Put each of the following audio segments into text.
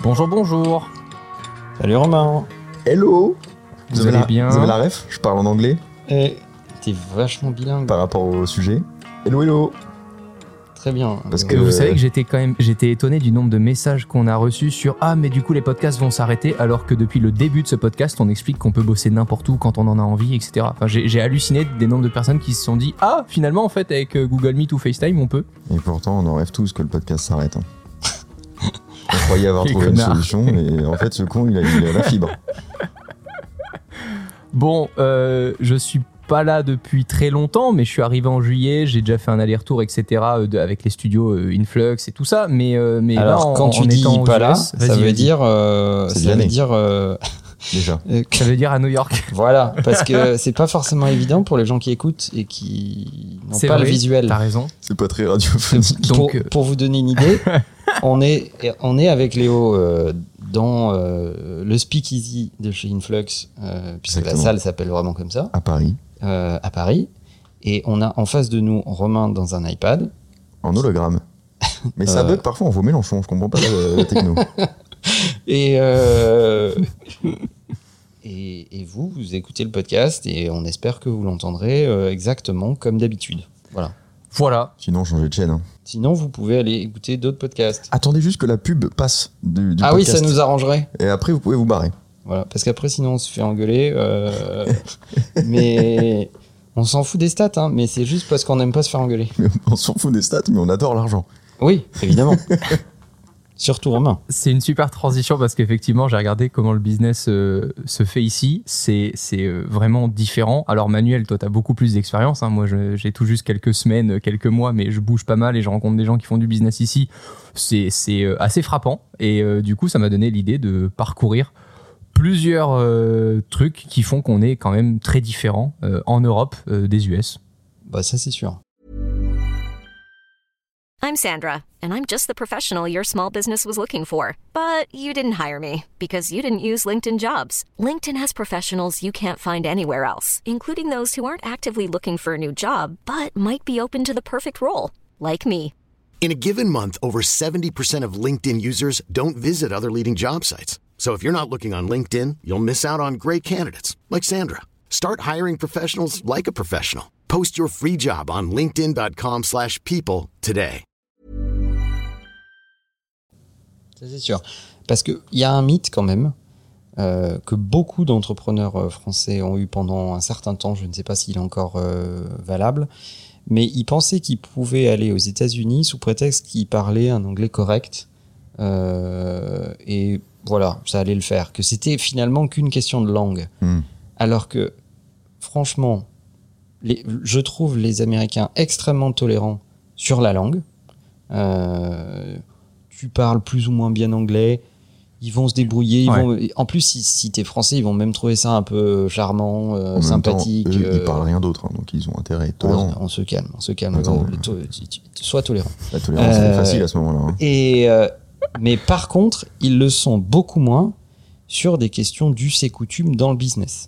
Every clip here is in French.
Bonjour, bonjour. Salut Romain. Hello. Vous allez bien? Vous avez la ref? Je parle en anglais. Et t'es vachement bilingue. Par rapport au sujet. Hello, hello. Très bien. Parce que Vous savez que j'étais étonné du nombre de messages qu'on a reçus sur « Ah, mais du coup, les podcasts vont s'arrêter », alors que depuis le début de ce podcast, on explique qu'on peut bosser n'importe où quand on en a envie, etc. Enfin, j'ai halluciné des nombres de personnes qui se sont dit « Ah, finalement, en fait, avec Google Meet ou FaceTime, on peut ». Et pourtant, on en rêve tous que le podcast s'arrête. On croyait avoir trouvé une solution, et en fait, ce con, il a la fibre. Bon, je suis pas là depuis très longtemps, mais je suis arrivé en juillet, j'ai déjà fait un aller-retour, etc. avec les studios Influx et tout ça. Mais alors, là, quand tu dis pas là, ça veut dire déjà. Ça veut dire à New York. Voilà, parce que c'est pas forcément évident pour les gens qui écoutent et qui n'ont pas le visuel. T'as raison. C'est pas très radiophonique. Donc, pour vous donner une idée, on est avec Léo dans le Speakeasy de chez Influx, puisque Exactement. la salle s'appelle vraiment comme ça. À Paris. À Paris. Et on a en face de nous Romain dans un iPad. En hologramme. Mais ça bug parfois, on voit Mélenchon, je comprends pas la techno. Et vous écoutez le podcast et on espère que vous l'entendrez exactement comme d'habitude. Voilà. Sinon, changez de chaîne. Hein. Sinon, vous pouvez aller écouter d'autres podcasts. Attendez juste que la pub passe du podcast. Oui, ça nous arrangerait. Et après, vous pouvez vous barrer. Voilà, parce qu'après, sinon, on se fait engueuler. Mais on s'en fout des stats, hein, mais c'est juste parce qu'on n'aime pas se faire engueuler. Mais on s'en fout des stats, mais on adore l'argent. Oui, évidemment. Surtout Romain. C'est une super transition parce qu'effectivement, j'ai regardé comment le business se fait ici. C'est vraiment différent. Alors Manuel, toi, tu as beaucoup plus d'expérience. Hein. Moi, j'ai tout juste quelques semaines, quelques mois, mais je bouge pas mal et je rencontre des gens qui font du business ici. C'est assez frappant. Et du coup, ça m'a donné l'idée de parcourir plusieurs trucs qui font qu'on est quand même très différent en Europe des US. Bah ça, c'est sûr. I'm Sandra, and I'm just the professional your small business was looking for. But you didn't hire me because you didn't use LinkedIn Jobs. LinkedIn has professionals you can't find anywhere else, including those who aren't actively looking for a new job, but might be open to the perfect role, like me. In a given month, over 70% of LinkedIn users don't visit other leading job sites. So if you're not looking on LinkedIn, you'll miss out on great candidates like Sandra. Start hiring professionals like a professional. Post your free job on linkedin.com/people today. Ça, c'est sûr. Parce qu'il y a un mythe quand même que beaucoup d'entrepreneurs français ont eu pendant un certain temps. Je ne sais pas s'il est encore valable. Mais ils pensaient qu'ils pouvaient aller aux États-Unis sous prétexte qu'ils parlaient un anglais correct. Et voilà, ça allait le faire. Que c'était finalement qu'une question de langue. Alors que, franchement, je trouve les Américains extrêmement tolérants sur la langue. Tu parles plus ou moins bien anglais, ils vont se débrouiller. En plus, si t'es français, ils vont même trouver ça un peu charmant, sympathique. Temps, eux, ils parlent rien d'autre, hein, donc ils ont intérêt à être tolérants. On se calme. Sois tolérant. La tolérance, c'est facile à ce moment-là. Hein. Mais par contre, ils le sont beaucoup moins sur des questions d'us et coutumes dans le business.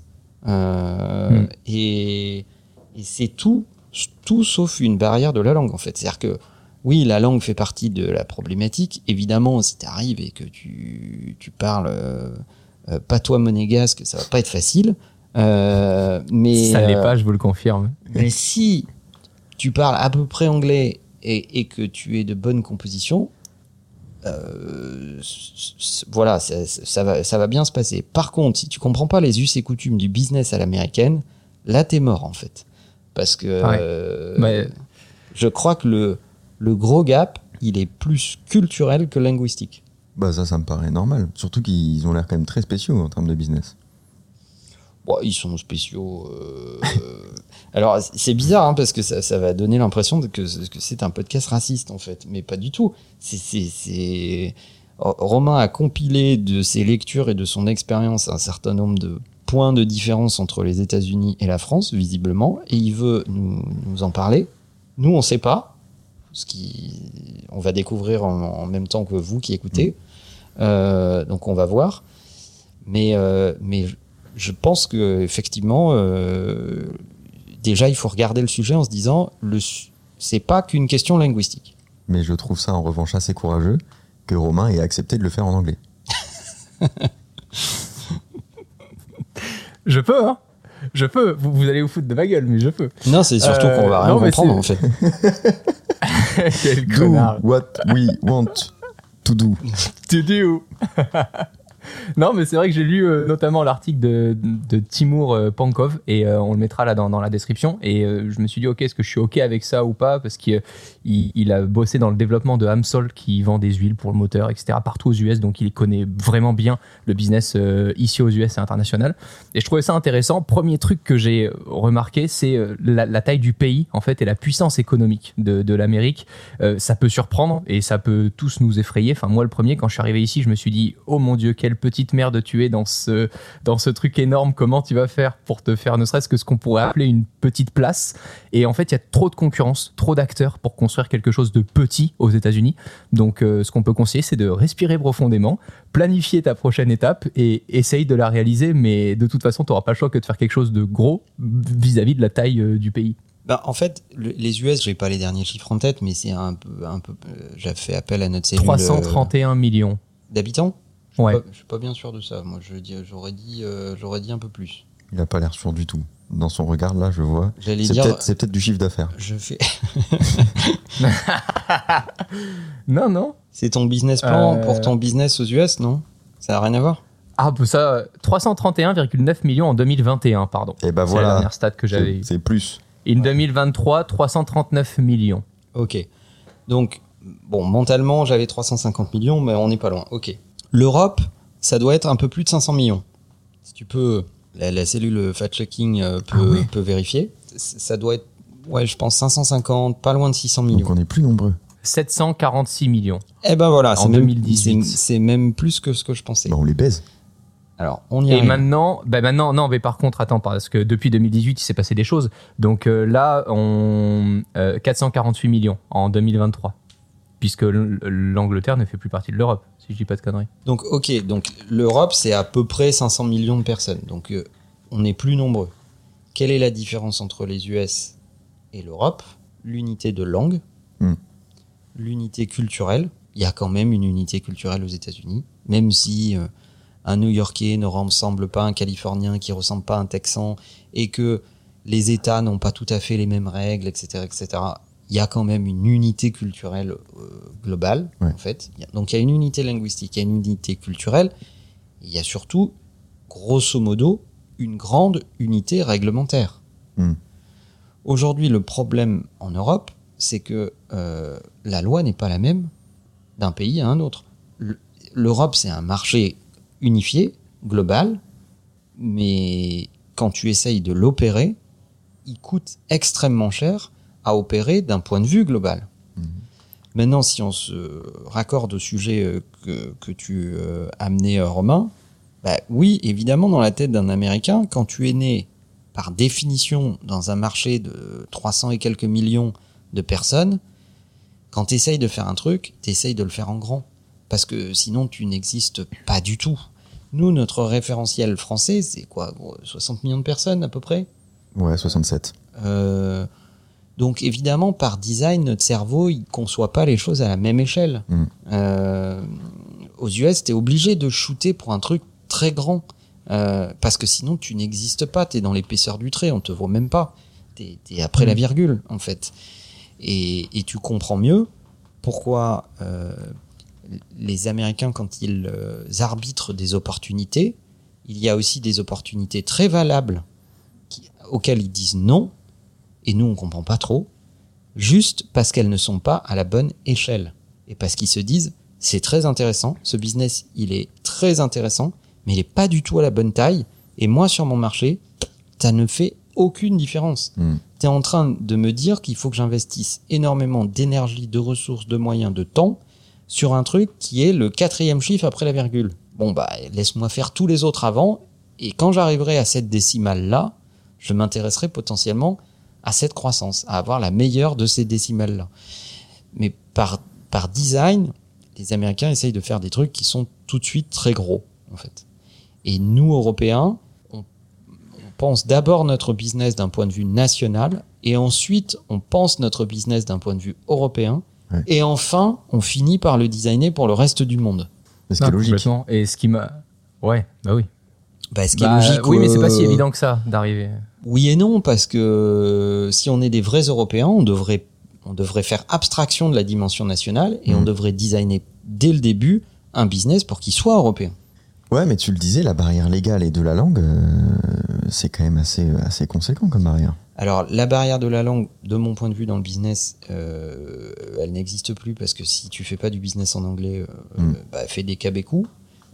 Et c'est tout sauf une barrière de la langue, en fait. C'est-à-dire que oui, la langue fait partie de la problématique. Évidemment, si tu arrives et que tu parles patois monégasque, ça va pas être facile. Mais ça l'est pas, je vous le confirme. Mais si tu parles à peu près anglais et que tu es de bonne composition, voilà, ça va bien se passer. Par contre, si tu comprends pas les us et coutumes du business à l'américaine, là, t'es mort, en fait. Parce que je crois que le gros gap, il est plus culturel que linguistique. Bah ça me paraît normal. Surtout qu'ils ont l'air quand même très spéciaux en termes de business. Bon, ils sont spéciaux. Alors, c'est bizarre, hein, parce que ça va donner l'impression que c'est un podcast raciste, en fait. Mais pas du tout. Romain a compilé de ses lectures et de son expérience un certain nombre de points de différence entre les États-Unis et la France, visiblement, et il veut nous en parler. Nous, on ne sait pas. On va découvrir en même temps que vous qui écoutez. Donc on va voir. Mais je pense qu'effectivement, déjà, il faut regarder le sujet en se disant c'est pas qu'une question linguistique. Mais je trouve ça en revanche assez courageux que Romain ait accepté de le faire en anglais. Je peux, hein. Je peux. Vous allez vous foutre de ma gueule, mais je peux. Non, c'est surtout qu'on va rien comprendre, en fait. Quel Do connard. what we want to do. To do. Non, mais c'est vrai que j'ai lu notamment l'article de Timur Pankov et on le mettra là dans la description. Et je me suis dit, ok, est-ce que je suis ok avec ça ou pas? Parce qu'il a bossé dans le développement de Amsol qui vend des huiles pour le moteur, etc. partout aux US. Donc il connaît vraiment bien le business ici aux US et international. Et je trouvais ça intéressant. Premier truc que j'ai remarqué, c'est la taille du pays en fait et la puissance économique de l'Amérique. Ça peut surprendre et ça peut tous nous effrayer. Enfin, moi, le premier, quand je suis arrivé ici, je me suis dit, oh mon Dieu, quelle petite merde tu es dans ce truc énorme. Comment tu vas faire pour te faire ne serait-ce que ce qu'on pourrait appeler une petite place? Et en fait, il y a trop de concurrence, trop d'acteurs pour construire quelque chose de petit aux États-Unis. Donc, ce qu'on peut conseiller, c'est de respirer profondément, planifier ta prochaine étape et essaye de la réaliser. Mais de toute façon, tu n'auras pas le choix que de faire quelque chose de gros vis-à-vis de la taille du pays. Bah, en fait, les US, j'ai pas les derniers chiffres en tête, mais c'est un peu j'ai fait appel à notre cellule. 331 millions. D'habitants? Ouais. Je suis pas bien sûr de ça. Moi, j'aurais dit un peu plus. Il a pas l'air sûr du tout. Dans son regard, là, je vois. C'est peut-être du chiffre d'affaires. Je fais. Non. C'est ton business plan pour ton business aux US, non? Ça n'a rien à voir? Ah, ça, 331,9 millions en 2021, pardon. Et bah c'est voilà. la dernière stat que j'avais. C'est plus. Et en 2023, 339 millions. Ok. Donc, bon, mentalement, j'avais 350 millions, mais on n'est pas loin. Ok. L'Europe, ça doit être un peu plus de 500 millions. Si tu peux, la cellule fact-checking peut vérifier. Ça doit être, je pense 550, pas loin de 600 millions. Donc on est plus nombreux. 746 millions. Eh ben voilà, en 2018. C'est même plus que ce que je pensais. Bah on les baise. Alors, on y Et arrive. maintenant, non, mais par contre, attends, parce que depuis 2018, il s'est passé des choses. Donc là, 448 millions en 2023. Puisque l'Angleterre ne fait plus partie de l'Europe, si je dis pas de conneries. Donc, ok, donc l'Europe, c'est à peu près 500 millions de personnes. Donc, on est plus nombreux. Quelle est la différence entre les US et l'Europe? L'unité de langue, l'unité culturelle. Il y a quand même une unité culturelle aux États-Unis, même si un New-Yorkais ne ressemble pas à un Californien, qui ressemble pas à un Texan, et que les États n'ont pas tout à fait les mêmes règles, etc., etc. Il y a quand même une unité culturelle globale, en fait. Donc, il y a une unité linguistique, il y a une unité culturelle. Il y a surtout, grosso modo, une grande unité réglementaire. Aujourd'hui, le problème en Europe, c'est que la loi n'est pas la même d'un pays à un autre. L'Europe, c'est un marché unifié, global, mais quand tu essayes de l'opérer, il coûte extrêmement cher à opérer d'un point de vue global. Maintenant, si on se raccorde au sujet que tu amenais, Romain, bah oui, évidemment, dans la tête d'un Américain, quand tu es né, par définition, dans un marché de 300 et quelques millions de personnes, quand tu essayes de faire un truc, tu essayes de le faire en grand. Parce que sinon, tu n'existes pas du tout. Nous, notre référentiel français, c'est quoi, 60 millions de personnes à peu près? Ouais, 67. Donc évidemment, par design, notre cerveau, il conçoit pas les choses à la même échelle. Aux US, t'es obligé de shooter pour un truc très grand. Parce que sinon, tu n'existes pas. T'es dans l'épaisseur du trait, on te voit même pas. T'es après la virgule, en fait. Et tu comprends mieux pourquoi les Américains, quand ils arbitrent des opportunités, il y a aussi des opportunités très valables auxquelles ils disent non. Et nous, on comprend pas trop, juste parce qu'elles ne sont pas à la bonne échelle. Et parce qu'ils se disent, c'est très intéressant, ce business, il est très intéressant, mais il est pas du tout à la bonne taille. Et moi, sur mon marché, ça ne fait aucune différence. T'es en train de me dire qu'il faut que j'investisse énormément d'énergie, de ressources, de moyens, de temps sur un truc qui est le 4e chiffre après la virgule. Bon, bah, laisse-moi faire tous les autres avant, et quand j'arriverai à cette décimale-là, je m'intéresserai potentiellement à cette croissance, à avoir la meilleure de ces décimales-là. Mais par design, les Américains essayent de faire des trucs qui sont tout de suite très gros, en fait. Et nous, Européens, on pense d'abord notre business d'un point de vue national, et ensuite, on pense notre business d'un point de vue européen, et enfin, on finit par le designer pour le reste du monde. C'est ce qui est logique. Et ce qui m'a... Ouais, bah oui. Ce qui est logique. Oui, mais c'est pas si évident que ça d'arriver. Oui et non, parce que si on est des vrais Européens, on devrait faire abstraction de la dimension nationale et on devrait designer dès le début un business pour qu'il soit européen. Ouais, mais tu le disais, la barrière légale et de la langue, c'est quand même assez conséquent comme barrière. Alors, la barrière de la langue, de mon point de vue dans le business, elle n'existe plus parce que si tu fais pas du business en anglais, fais des cabécous.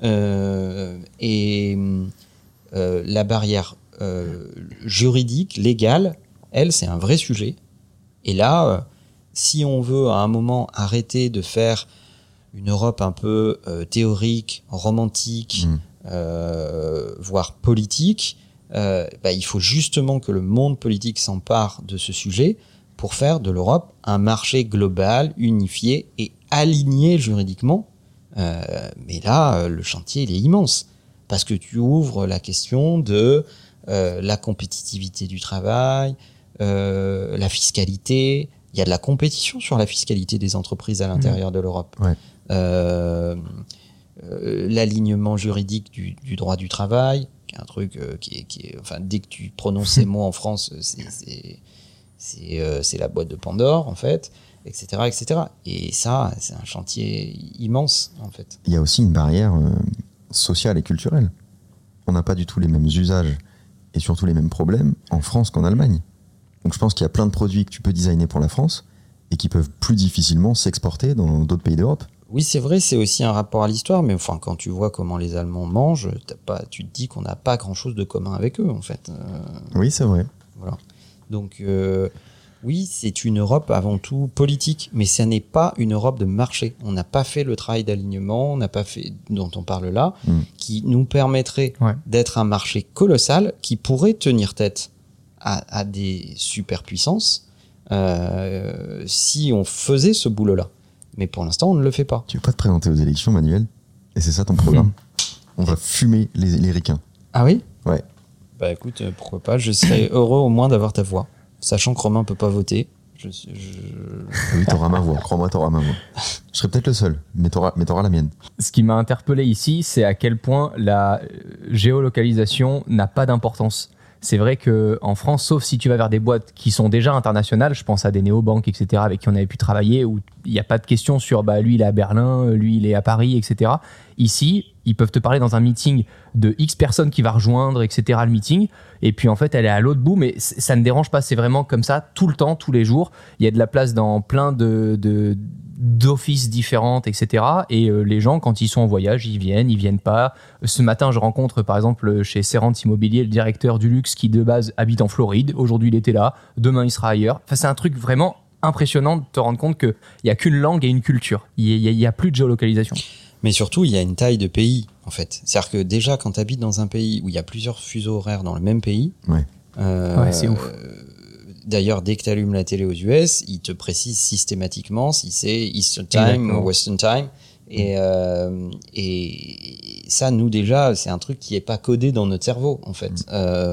La barrière juridique, légale, elle, c'est un vrai sujet. Et là, si on veut à un moment arrêter de faire une Europe un peu théorique, romantique, voire politique, il faut justement que le monde politique s'empare de ce sujet pour faire de l'Europe un marché global, unifié et aligné juridiquement. Mais là, le chantier, il est immense. Parce que tu ouvres la question de la compétitivité du travail, la fiscalité. Il y a de la compétition sur la fiscalité des entreprises à l'intérieur de l'Europe. Ouais. L'alignement juridique du droit du travail, qui est un truc qui est enfin, dès que tu prononces ces mots en France, c'est la boîte de Pandore, en fait, etc., etc. Et ça, c'est un chantier immense, en fait. Il y a aussi une barrière sociale et culturelle. On n'a pas du tout les mêmes usages et surtout les mêmes problèmes en France qu'en Allemagne. Donc je pense qu'il y a plein de produits que tu peux designer pour la France et qui peuvent plus difficilement s'exporter dans d'autres pays d'Europe. Oui, c'est vrai, c'est aussi un rapport à l'histoire, mais enfin, quand tu vois comment les Allemands mangent, tu te dis qu'on n'a pas grand-chose de commun avec eux, en fait. Oui, c'est vrai. Voilà. Donc, oui, c'est une Europe avant tout politique, mais ça n'est pas une Europe de marché. On n'a pas fait le travail d'alignement, on n'a pas fait, dont on parle là, qui nous permettrait d'être un marché colossal qui pourrait tenir tête à des superpuissances si on faisait ce boulot-là. Mais pour l'instant, on ne le fait pas. Tu veux pas te présenter aux élections, Manuel ? Et c'est ça ton programme ? On va fumer les ricains. Ah oui ? Ouais. Bah écoute, pourquoi pas, je serais heureux au moins d'avoir ta voix. Sachant que Romain peut pas voter. Oui, t'auras ma voix, crois-moi, t'auras ma voix. Je serai peut-être le seul, mais t'auras la mienne. Ce qui m'a interpellé ici, c'est à quel point la géolocalisation n'a pas d'importance. C'est vrai qu'en France, sauf si tu vas vers des boîtes qui sont déjà internationales, je pense à des néobanques, etc., avec qui on avait pu travailler, où il n'y a pas de question sur lui, il est à Berlin, lui, il est à Paris, etc. Ici, ils peuvent te parler dans un meeting de X personnes qui va rejoindre, etc., le meeting, et puis en fait, elle est à l'autre bout, mais ça ne dérange pas, c'est vraiment comme ça, tout le temps, tous les jours. Il y a de la place dans plein d'offices différentes, etc. Et les gens, quand ils sont en voyage, ils viennent pas. Ce matin, je rencontre par exemple chez Serrance Immobilier le directeur du luxe qui de base habite en Floride. Aujourd'hui, il était là. Demain, il sera ailleurs. Enfin, c'est un truc vraiment impressionnant de te rendre compte qu'il n'y a qu'une langue et une culture. Il y a plus de géolocalisation. Mais surtout, il y a une taille de pays, en fait. C'est-à-dire que déjà, quand tu habites dans un pays où il y a plusieurs fuseaux horaires dans le même pays, c'est ouf. D'ailleurs, dès que tu allumes la télé aux US, ils te précisent systématiquement si c'est Eastern Time ou Western Time. Et ça, nous, déjà, c'est un truc qui est pas codé dans notre cerveau, en fait.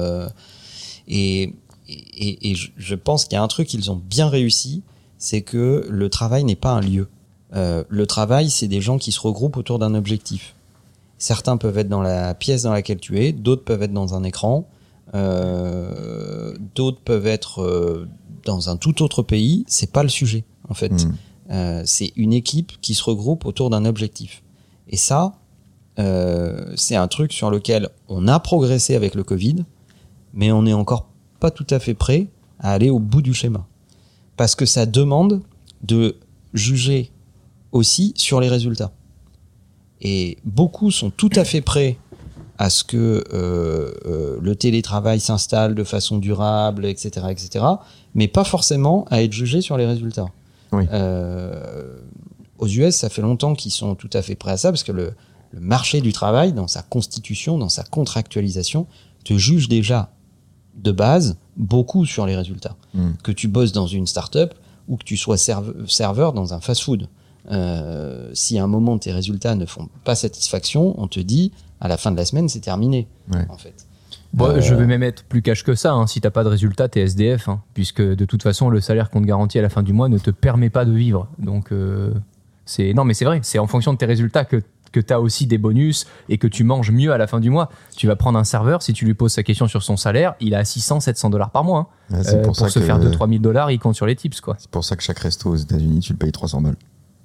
Et je pense qu'il y a un truc qu'ils ont bien réussi, c'est que le travail n'est pas un lieu. Le travail, c'est des gens qui se regroupent autour d'un objectif. Certains peuvent être dans la pièce dans laquelle tu es, d'autres peuvent être dans un écran, d'autres peuvent être dans un tout autre pays. C'est pas le sujet, en fait. C'est une équipe qui se regroupe autour d'un objectif. Et ça, c'est un truc sur lequel on a progressé avec le Covid, mais on n'est encore pas tout à fait prêt à aller au bout du schéma. Parce que ça demande de juger aussi sur les résultats. Et beaucoup sont tout à fait prêts à ce que le télétravail s'installe de façon durable, etc., etc., mais pas forcément à être jugés sur les résultats. Oui. Aux US, ça fait longtemps qu'ils sont tout à fait prêts à ça, parce que le marché du travail, dans sa constitution, dans sa contractualisation, te juge déjà de base beaucoup sur les résultats. Que tu bosses dans une start-up ou que tu sois serveur dans un fast-food. Si à un moment tes résultats ne font pas satisfaction, on te dit à la fin de la semaine c'est terminé, en fait. Bon, je vais même être plus cash que ça, hein. Si t'as pas de résultat, t'es SDF, hein, puisque de toute façon le salaire qu'on te garantit à la fin du mois ne te permet pas de vivre. Donc non, mais c'est vrai, c'est en fonction de tes résultats que que tu as aussi des bonus et que tu manges mieux à la fin du mois. Tu vas prendre un serveur, si tu lui poses sa question sur son salaire, il a $600-700 par mois. Ouais, c'est pour se faire $2-3 000, il compte sur les tips, quoi. C'est pour ça que chaque resto aux États-Unis, tu le payes 300 balles.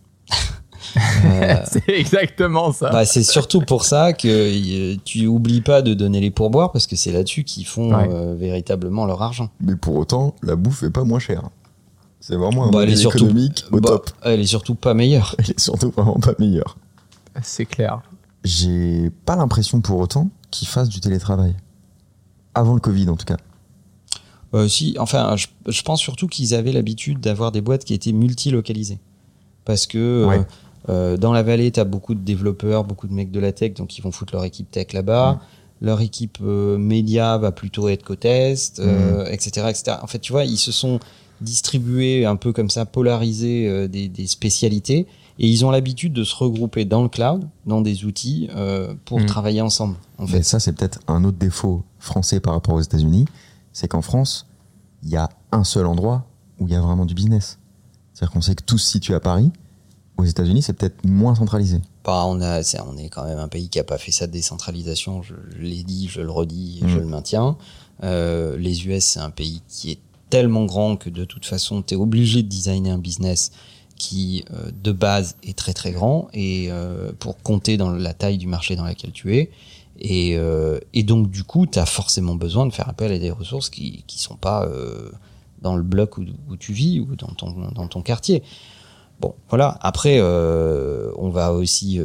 C'est exactement ça. Bah, c'est surtout pour ça que tu oublies pas de donner les pourboires, parce que c'est là-dessus qu'ils font véritablement leur argent. Mais pour autant, la bouffe est pas moins chère. C'est vraiment un elle est modèle surtout économique au top. Elle est surtout pas meilleure. Elle est surtout vraiment pas meilleure. C'est clair. J'ai pas l'impression pour autant qu'ils fassent du télétravail. Avant le Covid, en tout cas. Si, enfin, je pense surtout qu'ils avaient l'habitude d'avoir des boîtes qui étaient multilocalisées. Parce que dans la vallée, tu as beaucoup de développeurs, beaucoup de mecs de la tech, donc ils vont foutre leur équipe tech là-bas. Leur équipe média va plutôt être côte Est, etc., etc. En fait, tu vois, ils se sont distribués un peu comme ça, polarisés des spécialités, et ils ont l'habitude de se regrouper dans le cloud, dans des outils, pour travailler ensemble. En fait. Mais ça, c'est peut-être un autre défaut français par rapport aux États-Unis, c'est qu'en France, il y a un seul endroit où il y a vraiment du business. C'est-à-dire qu'on sait que tout se situe à Paris. Aux États-Unis, c'est peut-être moins centralisé. On est quand même un pays qui a pas fait sa décentralisation. Je l'ai dit, je le redis, et je le maintiens. Les US, c'est un pays qui est tellement grand que de toute façon, tu es obligé de designer un business qui, de base, est très très grand, et pour compter dans la taille du marché dans laquelle tu es. Et donc, du coup, tu as forcément besoin de faire appel à des ressources qui sont pas dans le bloc où tu vis ou dans ton quartier. Bon, voilà. Après, on va aussi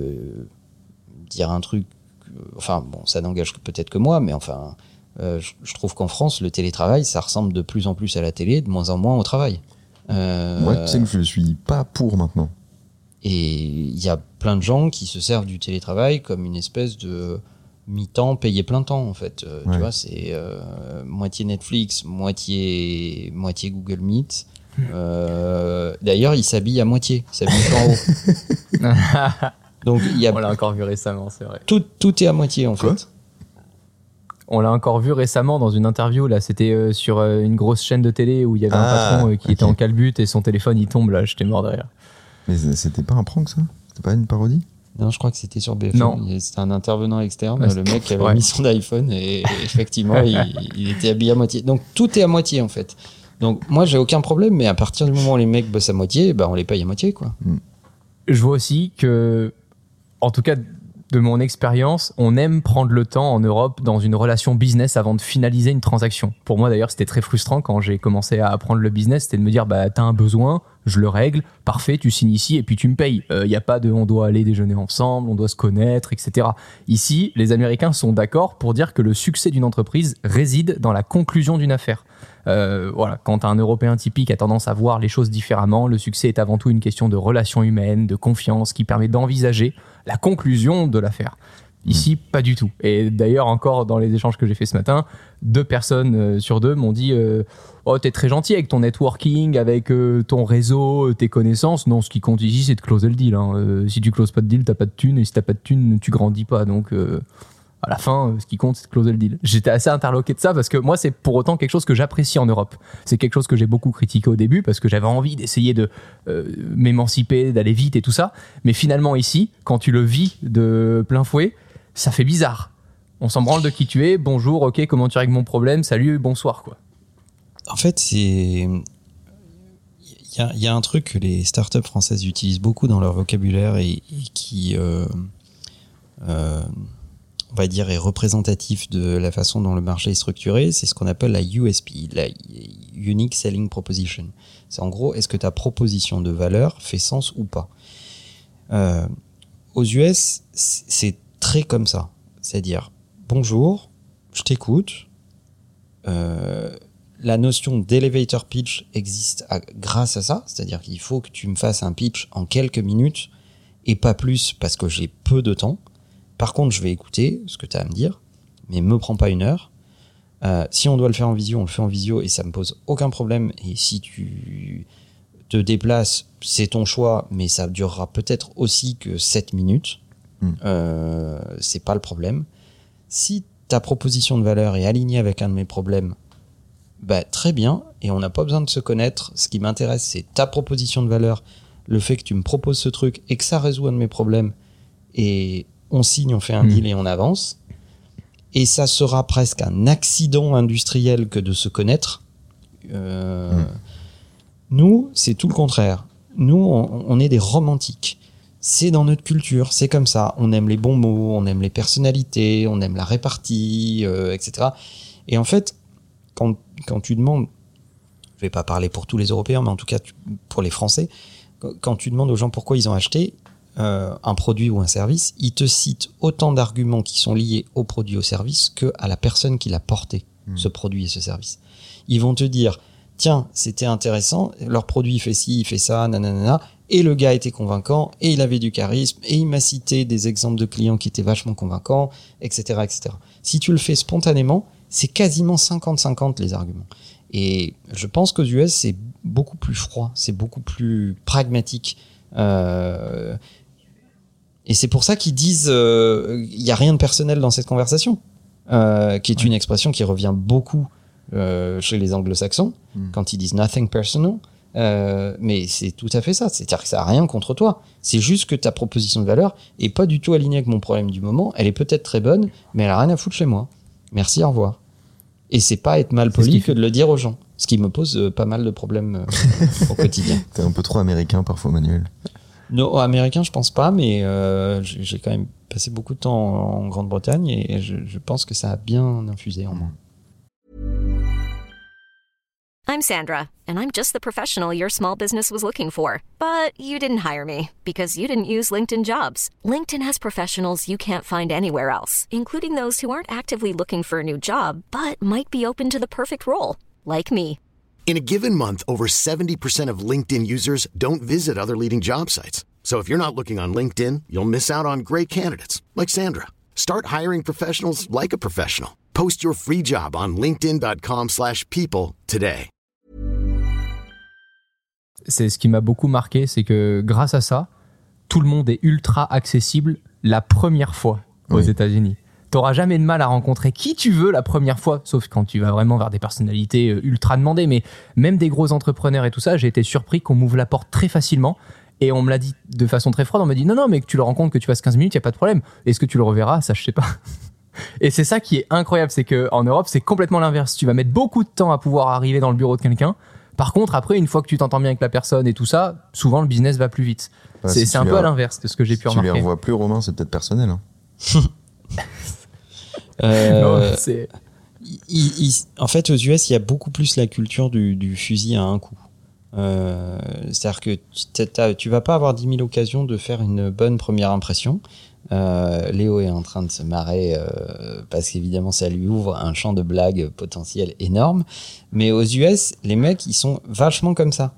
dire un truc. Enfin, bon, ça n'engage peut-être que moi, mais enfin, je trouve qu'en France, le télétravail, ça ressemble de plus en plus à la télé, de moins en moins au travail. Moi, tu sais que je suis pas pour maintenant. Et il y a plein de gens qui se servent du télétravail comme une espèce de mi-temps payé plein temps, en fait. Tu vois, c'est moitié Netflix, moitié Google Meet. D'ailleurs, il s'habille à moitié, il s'habille qu'en haut. Donc, on l'a encore vu récemment, c'est vrai. Tout est à moitié, en fait. On l'a encore vu récemment dans une interview, là, c'était sur une grosse chaîne de télé où il y avait un patron qui était en calbute et son téléphone il tombe, là, j'étais mort de rire. Mais c'était pas un prank, ça? C'était pas une parodie? Non, je crois que c'était sur BFM. Non. C'était un intervenant externe, le mec avait mis son iPhone et effectivement, il était habillé à moitié. Donc, tout est à moitié, en fait. Donc, moi, j'ai aucun problème, mais à partir du moment où les mecs bossent à moitié, on les paye à moitié, quoi. Je vois aussi que, en tout cas, de mon expérience, on aime prendre le temps en Europe dans une relation business avant de finaliser une transaction. Pour moi, d'ailleurs, c'était très frustrant quand j'ai commencé à apprendre le business, c'était de me dire, t'as un besoin, je le règle, parfait, tu signes ici et puis tu me payes. Y a pas de on doit aller déjeuner ensemble, on doit se connaître, etc. Ici, les Américains sont d'accord pour dire que le succès d'une entreprise réside dans la conclusion d'une affaire. Voilà, quand un Européen typique a tendance à voir les choses différemment, le succès est avant tout une question de relations humaines, de confiance, qui permet d'envisager la conclusion de l'affaire. Ici, pas du tout. Et d'ailleurs, encore dans les échanges que j'ai fait ce matin, 2 personnes sur 2 m'ont dit oh, t'es très gentil avec ton networking, avec ton réseau, tes connaissances. Non, ce qui compte ici, c'est de closer le deal. Si tu closes pas de deal, t'as pas de thune. Et si t'as pas de thune, tu grandis pas. Donc, à la fin, ce qui compte, c'est de closer le deal. J'étais assez interloqué de ça parce que moi, c'est pour autant quelque chose que j'apprécie en Europe. C'est quelque chose que j'ai beaucoup critiqué au début parce que j'avais envie d'essayer de m'émanciper, d'aller vite et tout ça. Mais finalement, ici, quand tu le vis de plein fouet, ça fait bizarre. On s'en branle de qui tu es. Bonjour, ok, comment tu règles mon problème? Salut, bonsoir, quoi. En fait, il y a un truc que les startups françaises utilisent beaucoup dans leur vocabulaire et qui, on va dire, est représentatif de la façon dont le marché est structuré. C'est ce qu'on appelle la USP, la Unique Selling Proposition. C'est en gros, est-ce que ta proposition de valeur fait sens ou pas? Aux US, c'est très comme ça. C'est-à-dire, bonjour, je t'écoute. La notion d'elevator pitch existe grâce à ça. C'est-à-dire qu'il faut que tu me fasses un pitch en quelques minutes et pas plus parce que j'ai peu de temps. Par contre, je vais écouter ce que tu as à me dire, mais me prends pas 1 heure. Si on doit le faire en visio, on le fait en visio et ça me pose aucun problème. Et si tu te déplaces, c'est ton choix, mais ça durera peut-être aussi que 7 minutes. C'est pas le problème. Si ta proposition de valeur est alignée avec un de mes problèmes, très bien, et on n'a pas besoin de se connaître. Ce qui m'intéresse, c'est ta proposition de valeur, le fait que tu me proposes ce truc et que ça résout un de mes problèmes, et on signe, on fait un deal et on avance. Et ça sera presque un accident industriel que de se connaître. Nous, c'est tout le contraire. Nous, on est des romantiques. C'est dans notre culture, c'est comme ça. On aime les bons mots, on aime les personnalités, on aime la répartie, etc. Et en fait, quand tu demandes, je vais pas parler pour tous les Européens, mais en tout cas pour les Français, quand tu demandes aux gens pourquoi ils ont acheté un produit ou un service, ils te citent autant d'arguments qui sont liés au produit ou au service que à la personne qui l'a porté, ce produit et ce service. Ils vont te dire, tiens, c'était intéressant, leur produit il fait ci, il fait ça, nanana, et le gars était convaincant, et il avait du charisme, et il m'a cité des exemples de clients qui étaient vachement convaincants, etc., etc. Si tu le fais spontanément, c'est quasiment 50-50 les arguments. Et je pense qu'aux US, c'est beaucoup plus froid, c'est beaucoup plus pragmatique. Et c'est pour ça qu'ils disent il y a rien de personnel dans cette conversation, qui est une expression qui revient beaucoup chez les anglo-saxons quand ils disent nothing personal, mais c'est tout à fait ça, c'est-à-dire que ça a rien contre toi, c'est juste que ta proposition de valeur est pas du tout alignée avec mon problème du moment, elle est peut-être très bonne, mais elle a rien à foutre chez moi, merci, au revoir. Et c'est pas être mal poli que de le dire aux gens, ce qui me pose pas mal de problèmes au quotidien. T'es un peu trop américain parfois, Manuel. Non, américain, je pense pas, mais j'ai quand même passé beaucoup de temps en Grande-Bretagne et je pense que ça a bien infusé en moi. I'm Sandra, and I'm just the professional your small business was looking for. But you didn't hire me because you didn't use LinkedIn Jobs. LinkedIn has professionals you can't find anywhere else, including those who aren't actively looking for a new job, but might be open to the perfect role, like me. In a given month, over 70% of LinkedIn users don't visit other leading job sites. So if you're not looking on LinkedIn, you'll miss out on great candidates like Sandra. Start hiring professionals like a professional. Post your free job on linkedin.com/people today. C'est ce qui m'a beaucoup marqué, c'est que grâce à ça, tout le monde est ultra accessible la première fois aux États-Unis. T'auras jamais de mal à rencontrer qui tu veux la première fois, sauf quand tu vas vraiment vers des personnalités ultra demandées. Mais même des gros entrepreneurs et tout ça, j'ai été surpris qu'on m'ouvre la porte très facilement. Et on me l'a dit de façon très froide. On m'a dit non, mais que tu le rencontres, que tu fasses 15 minutes, il n'y a pas de problème. Est-ce que tu le reverras? Ça, je sais pas. Et c'est ça qui est incroyable, c'est qu'en Europe, c'est complètement l'inverse. Tu vas mettre beaucoup de temps à pouvoir arriver dans le bureau de quelqu'un. Par contre, après, une fois que tu t'entends bien avec la personne et tout ça, souvent le business va plus vite. Ouais, c'est un peu à l'inverse de ce que j'ai pu remarquer. Tu les revois plus, Romain, c'est peut-être personnel. Hein. Non, en fait, aux US, il y a beaucoup plus la culture du fusil à un coup. C'est-à-dire que tu vas pas avoir 10 000 occasions de faire une bonne première impression. Léo est en train de se marrer parce qu'évidemment ça lui ouvre un champ de blagues potentiel énorme, mais aux US les mecs ils sont vachement comme ça.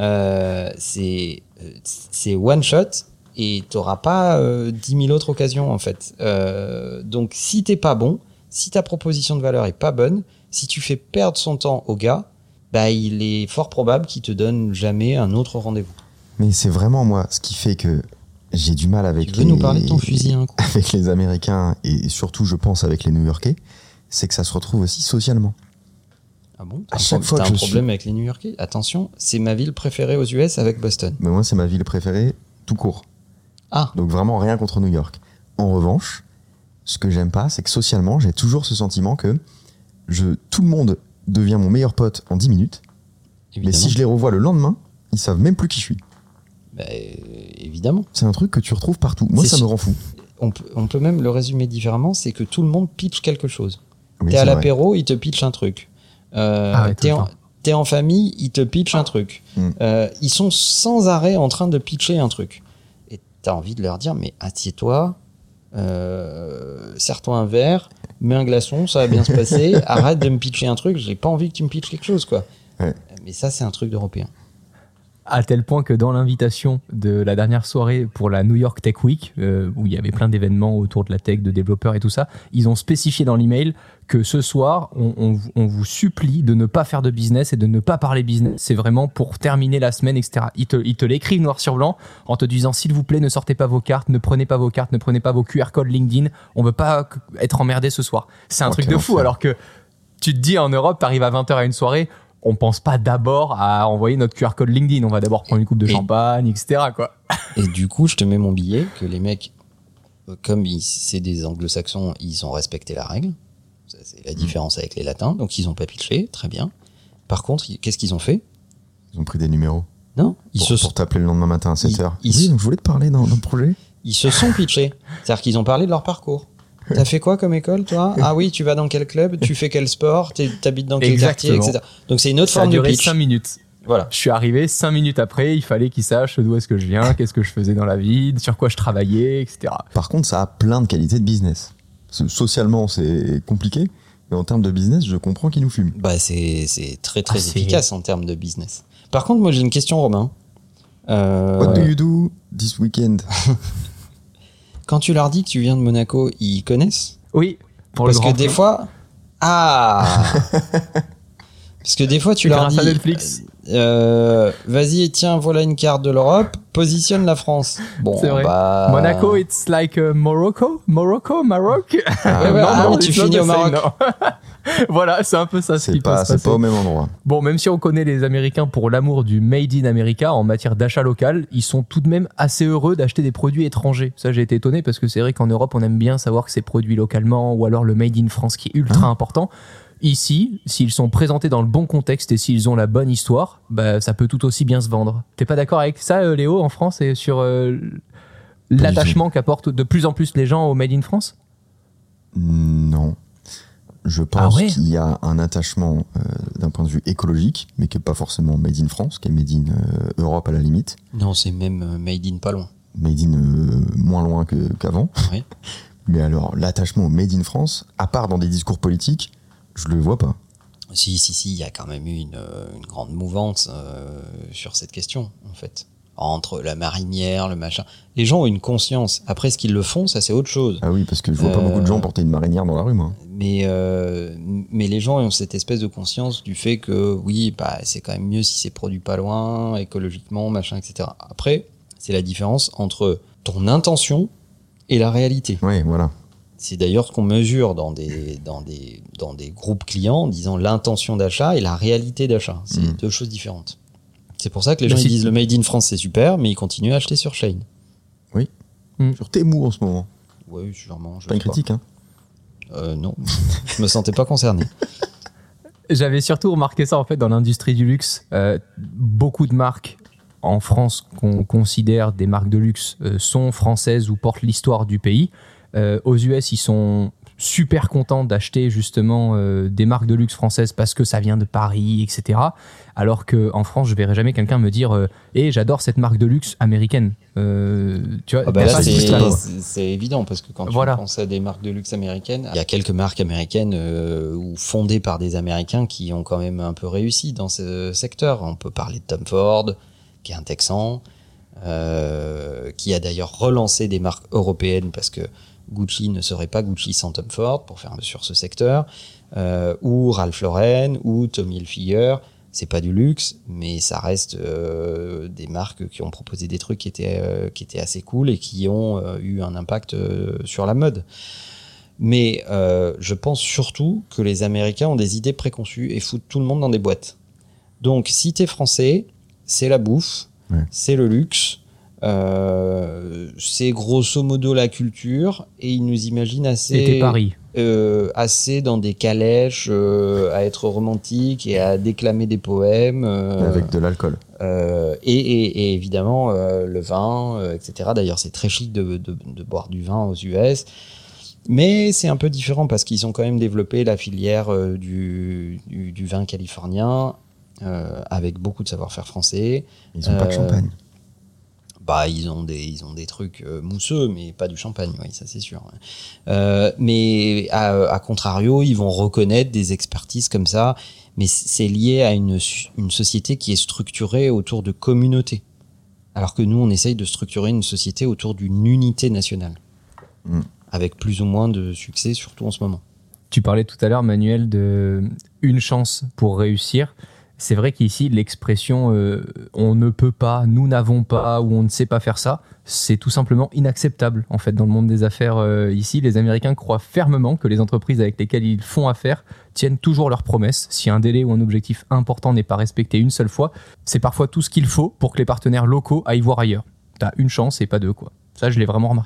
C'est one shot et t'auras pas 10 000 autres occasions en fait. Donc si t'es pas bon, si ta proposition de valeur est pas bonne, si tu fais perdre son temps au gars, bah il est fort probable qu'il te donne jamais un autre rendez-vous. Mais c'est vraiment moi ce qui fait que j'ai du mal avec nous parler de ton fusil à un coup. Avec les Américains et surtout je pense avec les New-Yorkais, c'est que ça se retrouve aussi socialement. Ah bon? T'as un problème avec les New-Yorkais? Attention, c'est ma ville préférée aux US avec Boston. Mais moi c'est ma ville préférée tout court. Ah. Donc vraiment rien contre New York. En revanche, ce que j'aime pas, c'est que socialement, j'ai toujours ce sentiment que tout le monde devient mon meilleur pote en 10 minutes. Évidemment. Mais si je les revois le lendemain, ils savent même plus qui je suis. Bah, évidemment. C'est un truc que tu retrouves partout. Moi, ça me rend fou. On peut même le résumer différemment, c'est que tout le monde pitch quelque chose. Oui, t'es à l'apéro, il te pitch un truc. T'es en famille, il te pitch un truc. Ils sont sans arrêt en train de pitcher un truc. Et t'as envie de leur dire, mais assieds-toi, serre-toi un verre, mets un glaçon, ça va bien se passer, arrête de me pitcher un truc, j'ai pas envie que tu me pitches quelque chose, quoi. Ouais. Mais ça, c'est un truc d'européen. À tel point que dans l'invitation de la dernière soirée pour la New York Tech Week, où il y avait plein d'événements autour de la tech, de développeurs et tout ça, ils ont spécifié dans l'email que ce soir, on vous supplie de ne pas faire de business et de ne pas parler business. C'est vraiment pour terminer la semaine, etc. Ils te l'écrivent noir sur blanc en te disant, s'il vous plaît, ne sortez pas vos cartes, ne prenez pas vos cartes, ne prenez pas vos QR codes LinkedIn. On veut pas être emmerdé ce soir. C'est un truc de fou. Alors que tu te dis, en Europe, t'arrives à 20h à une soirée, on pense pas d'abord à envoyer notre QR code LinkedIn. On va d'abord prendre une coupe de champagne, etc., quoi. Et du coup, je te mets mon billet que les mecs comme c'est des anglo-saxons, ils ont respecté la règle. Ça, c'est la différence avec les latins. Donc, ils n'ont pas pitché, très bien. Par contre, qu'est-ce qu'ils ont fait? Ils ont pris des numéros. Non, Pour t'appeler le lendemain matin à 7h. Ils- Oui, donc je voulais te parler d'un projet. Ils se sont pitchés. C'est-à-dire qu'ils ont parlé de leur parcours. T'as fait quoi comme école, toi? Ah oui, tu vas dans quel club? Tu fais quel sport? T'habites dans quel quartier, Exactement. etc. Donc, c'est une autre Ça a forme de duré pitch. 5 minutes. Voilà. Je suis arrivé 5 minutes après, il fallait qu'ils sachent d'où est-ce que je viens, qu'est-ce que je faisais dans la vie, sur quoi je travaillais, etc. Par contre, ça a plein de qualités de business. Socialement, c'est compliqué, mais en termes de business, je comprends qu'ils nous fument. Bah, c'est très, très c'est- efficace en termes de business. Par contre, moi, j'ai une question, Romain. What do you do this weekend? Quand tu leur dis que tu viens de Monaco, ils connaissent? Oui, pour Parce le que grand des plan. fois... Ah Parce que des fois, tu leur Grâce dis... à Netflix. Vas-y, tiens, voilà une carte de l'Europe, positionne la France. Bon, C'est vrai. bah... Monaco, it's like Morocco, Maroc. Ouais, ah oui, tu it's not finis the au same, Maroc. non. Voilà, c'est un peu ça ce qui peut se C'est passer. pas au même endroit. Bon, même si on connaît les Américains pour l'amour du Made in America en matière d'achat local, ils sont tout de même assez heureux d'acheter des produits étrangers. Ça, j'ai été étonné parce que c'est vrai qu'en Europe, on aime bien savoir que c'est produit localement ou alors le Made in France qui est ultra important. Ici, s'ils sont présentés dans le bon contexte et s'ils ont la bonne histoire, bah, ça peut tout aussi bien se vendre. T'es pas d'accord avec ça, Léo, en France et sur l'attachement qu'apportent de plus en plus les gens au Made in France? Non. Je pense Ah ouais qu'il y a un attachement d'un point de vue écologique, mais qui n'est pas forcément made in France, qui est made in Europe à la limite. Non, c'est même made in pas loin. Made in moins loin qu'avant. Oui. Mais alors, l'attachement au made in France, à part dans des discours politiques, je le vois pas. Si, il y a quand même eu une grande mouvance sur cette question, en fait. Entre la marinière, le machin. Les gens ont une conscience. Après, ce qu'ils le font, ça, c'est autre chose. Ah oui, parce que je vois pas beaucoup de gens porter une marinière dans la rue, moi. Mais les gens ont cette espèce de conscience du fait que, oui, bah, c'est quand même mieux si c'est produit pas loin, écologiquement, machin, etc. Après, c'est la différence entre ton intention et la réalité. Oui, voilà. C'est d'ailleurs ce qu'on mesure dans des groupes clients en disant l'intention d'achat et la réalité d'achat. C'est deux choses différentes. C'est pour ça que les gens ils disent le Made in France c'est super, mais ils continuent à acheter sur Shein. Oui. Sur Temu en ce moment. Oui, sûrement. Pas une critique, hein. Non, je me sentais pas concerné. J'avais surtout remarqué ça en fait dans l'industrie du luxe. Beaucoup de marques en France qu'on considère des marques de luxe sont françaises ou portent l'histoire du pays. Aux US, ils sont super contents d'acheter justement des marques de luxe françaises parce que ça vient de Paris, etc. Alors qu'en France, je verrai jamais quelqu'un me dire j'adore cette marque de luxe américaine. Tu vois, Bah là, pas cette histoire. c'est évident parce que quand tu Voilà. penses à des marques de luxe américaines, il y a quelques marques américaines ou fondées par des Américains qui ont quand même un peu réussi dans ce secteur. On peut parler de Tom Ford, qui est un Texan, qui a d'ailleurs relancé des marques européennes parce que Gucci ne serait pas Gucci sans Tom Ford pour faire sur ce secteur, ou Ralph Lauren, ou Tommy Hilfiger. C'est pas du luxe, mais ça reste des marques qui ont proposé des trucs qui étaient assez cool et qui ont eu un impact sur la mode. Mais je pense surtout que les Américains ont des idées préconçues et foutent tout le monde dans des boîtes. Donc si t'es français, c'est la bouffe, c'est le luxe, c'est grosso modo la culture, et ils nous imaginent C'était Paris. assez dans des calèches, à être romantique et à déclamer des poèmes. Avec de l'alcool. Et évidemment, le vin, etc. D'ailleurs, c'est très chic de boire du vin aux US. Mais c'est un peu différent parce qu'ils ont quand même développé la filière du vin californien avec beaucoup de savoir-faire français. Ils ont pas de champagne. Bah, ils ont des trucs mousseux, mais pas du champagne, oui, ça c'est sûr. Mais à contrario, ils vont reconnaître des expertises comme ça, mais c'est lié à une société qui est structurée autour de communautés. Alors que nous, on essaye de structurer une société autour d'une unité nationale. Avec plus ou moins de succès, surtout en ce moment. Tu parlais tout à l'heure, Manuel, de une chance pour réussir. C'est vrai qu'ici, l'expression on ne peut pas, nous n'avons pas ou on ne sait pas faire ça, c'est tout simplement inacceptable en fait dans le monde des affaires ici. Les Américains croient fermement que les entreprises avec lesquelles ils font affaire tiennent toujours leurs promesses. Si un délai ou un objectif important n'est pas respecté une seule fois, c'est parfois tout ce qu'il faut pour que les partenaires locaux aillent voir ailleurs. T'as une chance et pas deux, quoi. Ça, je l'ai vraiment remarqué.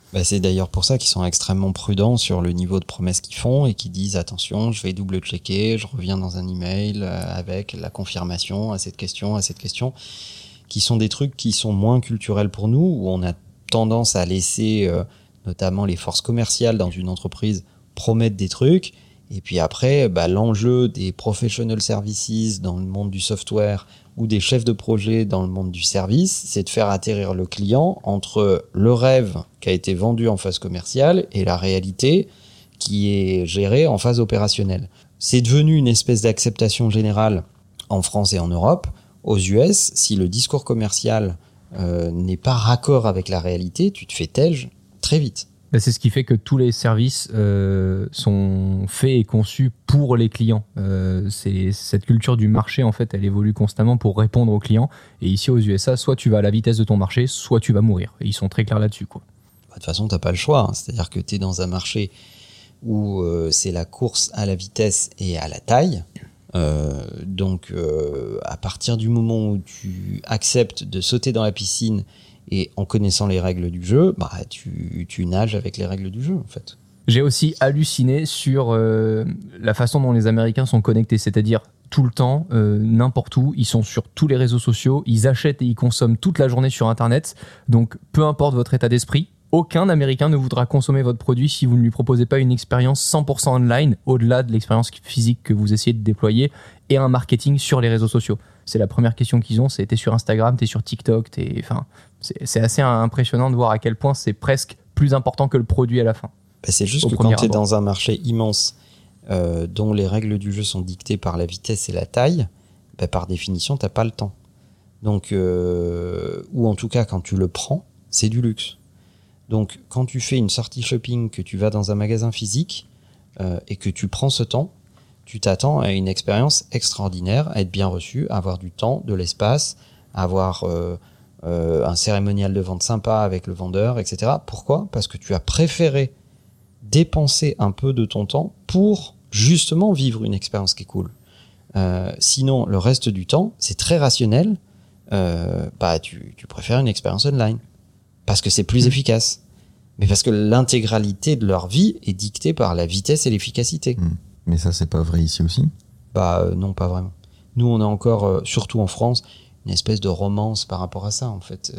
C'est d'ailleurs pour ça qu'ils sont extrêmement prudents sur le niveau de promesses qu'ils font et qu'ils disent attention, je vais double-checker, je reviens dans un email avec la confirmation à cette question, qui sont des trucs qui sont moins culturels pour nous, où on a tendance à laisser notamment les forces commerciales dans une entreprise promettre des trucs, et puis après, l'enjeu des professional services dans le monde du software ou des chefs de projet dans le monde du service, c'est de faire atterrir le client entre le rêve qui a été vendu en phase commerciale et la réalité qui est gérée en phase opérationnelle. C'est devenu une espèce d'acceptation générale en France et en Europe. Aux US, si le discours commercial n'est pas raccord avec la réalité, tu te fais tège très vite. C'est ce qui fait que tous les services sont faits et conçus pour les clients. C'est cette culture du marché, en fait, elle évolue constamment pour répondre aux clients. Et ici, aux USA, soit tu vas à la vitesse de ton marché, soit tu vas mourir. Et ils sont très clairs là-dessus, quoi. De toute façon, t'as pas le choix. C'est-à-dire que tu es dans un marché où c'est la course à la vitesse et à la taille. Donc, à partir du moment où tu acceptes de sauter dans la piscine et en connaissant les règles du jeu, tu nages avec les règles du jeu, en fait. J'ai aussi halluciné sur la façon dont les Américains sont connectés, c'est-à-dire tout le temps, n'importe où, ils sont sur tous les réseaux sociaux, ils achètent et ils consomment toute la journée sur Internet, donc peu importe votre état d'esprit, aucun Américain ne voudra consommer votre produit si vous ne lui proposez pas une expérience 100% online, au-delà de l'expérience physique que vous essayez de déployer, et un marketing sur les réseaux sociaux. C'est la première question qu'ils ont, c'est t'es sur Instagram, t'es sur TikTok, c'est assez impressionnant de voir à quel point c'est presque plus important que le produit à la fin. C'est juste que quand tu es dans un marché immense dont les règles du jeu sont dictées par la vitesse et la taille, par définition, t'as pas le temps. Donc, ou en tout cas, quand tu le prends, c'est du luxe. Donc, quand tu fais une sortie shopping, que tu vas dans un magasin physique et que tu prends ce temps, tu t'attends à une expérience extraordinaire, à être bien reçu, à avoir du temps, de l'espace, à avoir un cérémonial de vente sympa avec le vendeur, etc. Pourquoi ? Parce que tu as préféré dépenser un peu de ton temps pour justement vivre une expérience qui est cool. Sinon, le reste du temps, c'est très rationnel. Tu préfères une expérience online parce que c'est plus efficace, mais parce que l'intégralité de leur vie est dictée par la vitesse et l'efficacité. Mais ça, c'est pas vrai ici aussi ? Non, pas vraiment. Nous, on a encore, surtout en France, une espèce de romance par rapport à ça, en fait.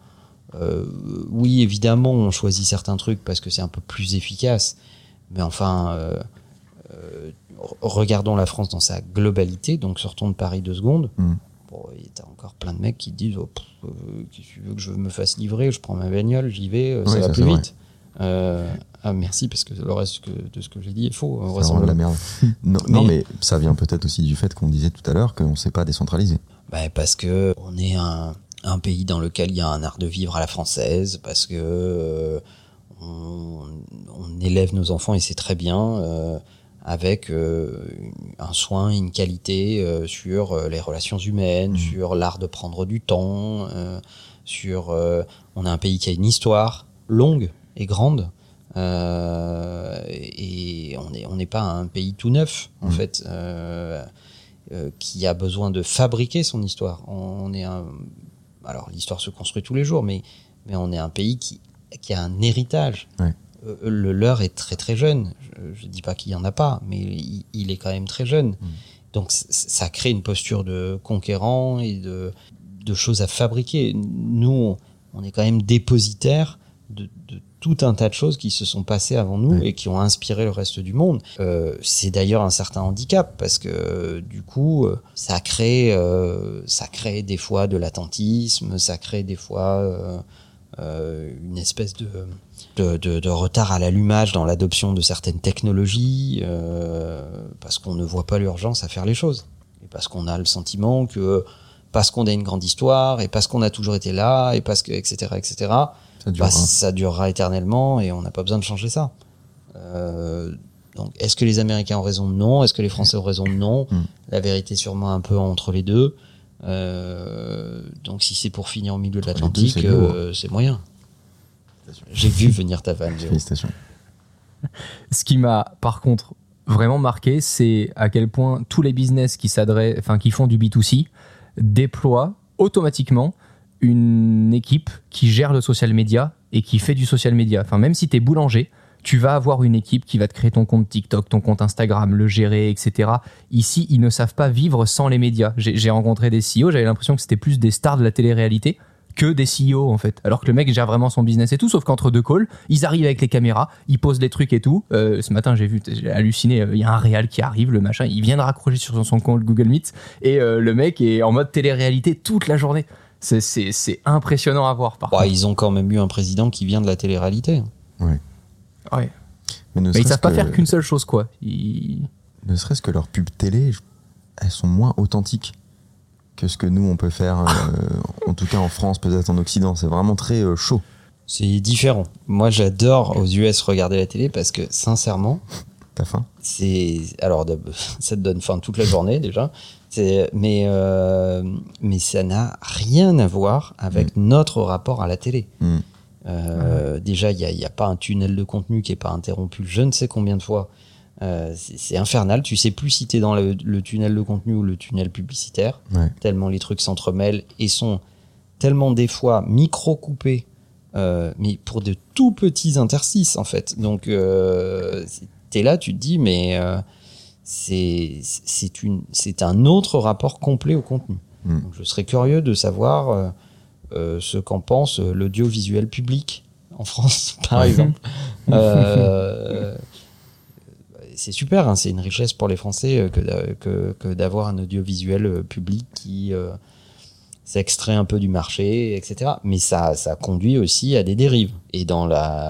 Oui, évidemment, on choisit certains trucs parce que c'est un peu plus efficace, mais enfin, regardons la France dans sa globalité, donc sortons de Paris 2 secondes. T'as encore plein de mecs qui te disent qu'est-ce que tu veux que je me fasse livrer, je prends ma bagnole, j'y vais, ça va plus vite. Merci, parce que le reste de ce que j'ai dit est faux. Ça rend de la merde. Non, mais ça vient peut-être aussi du fait qu'on disait tout à l'heure qu'on ne sait pas décentraliser. Parce que on est un pays dans lequel il y a un art de vivre à la française, parce que on élève nos enfants, et c'est très bien, avec un soin, une qualité sur les relations humaines, sur l'art de prendre du temps, on a un pays qui a une histoire longue et grande, et on n'est pas un pays tout neuf, en fait, qui a besoin de fabriquer son histoire. Alors l'histoire se construit tous les jours, mais on est un pays qui a un héritage. Ouais. Le leur est très très jeune. Je dis pas qu'il y en a pas, mais il est quand même très jeune. Donc ça crée une posture de conquérant et de choses à fabriquer. Nous, on est quand même dépositaire de tout un tas de choses qui se sont passées avant nous et qui ont inspiré le reste du monde. C'est d'ailleurs un certain handicap parce que du coup, ça crée des fois de l'attentisme, ça crée des fois une espèce de retard à l'allumage dans l'adoption de certaines technologies, parce qu'on ne voit pas l'urgence à faire les choses. Et parce qu'on a le sentiment que, parce qu'on a une grande histoire, et parce qu'on a toujours été là, et parce que, etc., ça durera éternellement, et on n'a pas besoin de changer ça. Donc, est-ce que les Américains ont raison ? Non. Est-ce que les Français ont raison ? Non. La vérité est sûrement un peu entre les deux. Donc si c'est pour finir au milieu de l'Atlantique, c'est moyen. J'ai vu venir ta vanne. Félicitations. Ce qui m'a par contre vraiment marqué, c'est à quel point tous les business qui font du B2C déploient automatiquement une équipe qui gère le social media et qui fait du social media. Enfin, même si t'es boulanger, tu vas avoir une équipe qui va te créer ton compte TikTok, ton compte Instagram, le gérer, etc. Ici, ils ne savent pas vivre sans les médias. J'ai rencontré des CEO, j'avais l'impression que c'était plus des stars de la télé-réalité que des CEO en fait. Alors que le mec gère vraiment son business et tout, sauf qu'entre deux calls, ils arrivent avec les caméras, ils posent des trucs et tout. Ce matin, j'ai halluciné, il y a un réal qui arrive, le machin, il vient de raccrocher sur son compte Google Meet et le mec est en mode télé-réalité toute la journée. C'est impressionnant à voir par contre. Ils ont quand même eu un président qui vient de la télé-réalité. Ouais. Ouais. Mais ils savent pas faire qu'une seule chose, quoi. Ne serait-ce que leurs pubs télé, elles sont moins authentiques que ce que nous on peut faire, en tout cas en France, peut-être en Occident. C'est vraiment très chaud. C'est différent. Moi, j'adore aux US regarder la télé parce que sincèrement, t'as faim ? Alors ça te donne faim toute la journée déjà. Mais ça n'a rien à voir avec notre rapport à la télé. Déjà, il y a pas un tunnel de contenu qui est pas interrompu je ne sais combien de fois. C'est infernal. Tu sais plus si t'es dans le tunnel de contenu ou le tunnel publicitaire. Ouais. Tellement les trucs s'entremêlent et sont tellement des fois micro-coupés, mais pour de tout petits interstices en fait. Donc t'es là, tu te dis mais c'est un autre rapport complet au contenu. Donc, je serais curieux de savoir ce qu'en pense l'audiovisuel public en France, par exemple. C'est super, hein, c'est une richesse pour les Français que d'avoir un audiovisuel public qui s'extrait un peu du marché, etc. Mais ça conduit aussi à des dérives. Et dans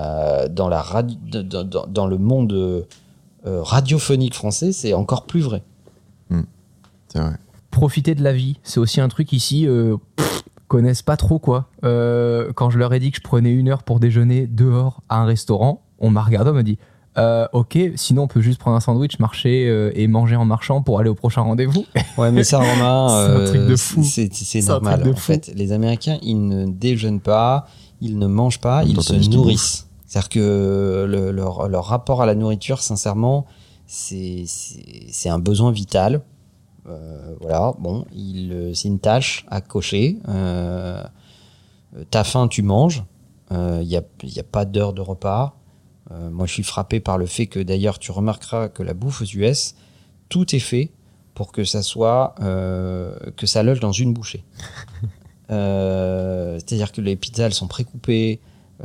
le monde radiophonique français, c'est encore plus vrai. C'est vrai. Profiter de la vie, c'est aussi un truc ici, connaissent pas trop quoi. Quand je leur ai dit que je prenais 1 heure pour déjeuner dehors à un restaurant, on m'a regardé, on m'a dit ok, sinon on peut juste prendre un sandwich, marcher et manger en marchant pour aller au prochain rendez-vous. Ouais, mais ça, Romain, c'est un truc de fou. C'est normal. En fait, les Américains, ils ne déjeunent pas, ils ne mangent pas, ils se nourrissent. C'est-à-dire que leur rapport à la nourriture, sincèrement, c'est un besoin vital. Voilà, bon, c'est une tâche à cocher. T'as faim, tu manges. Il y a pas d'heure de repas. Moi, je suis frappé par le fait que, d'ailleurs, tu remarqueras que la bouffe aux US, tout est fait pour que ça soit que ça loge dans une bouchée. C'est-à-dire que les pizzas, elles sont précoupées.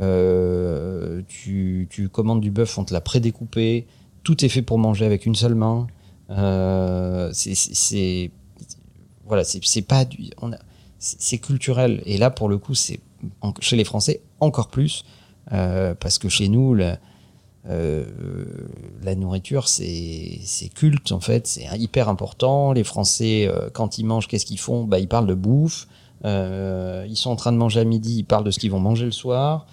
Tu commandes du bœuf, on te l'a prédécoupé. Tout est fait pour manger avec une seule main. C'est culturel. Et là, pour le coup, c'est chez les Français encore plus, parce que chez nous, la nourriture, c'est culte en fait, c'est hyper important. Les Français, quand ils mangent, qu'est-ce qu'ils font ? Ils parlent de bouffe. Ils sont en train de manger à midi, ils parlent de ce qu'ils vont manger le soir.